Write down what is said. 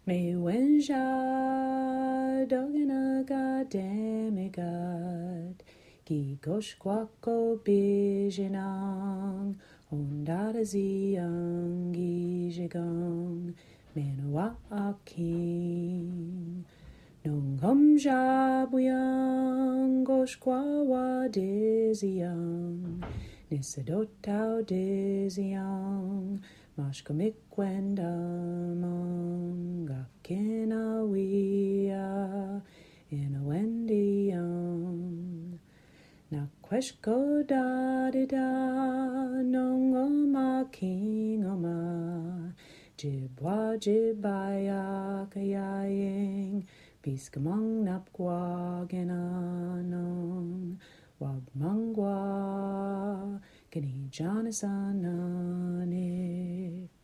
Me wenja doginaga demigod Gi gosh guaco bijinang Ondada ziang gijigong Menua aking Nung hum jabuyang gosh guawa diziang Nisadot tau diziang Mashkamikwendaman Gakinawea in a Wendy young Nakweshko da di da nong oma king oma Jibwa jibaya kayaying Piskamang napgwa genanong Wagmangwa Kini Janasanani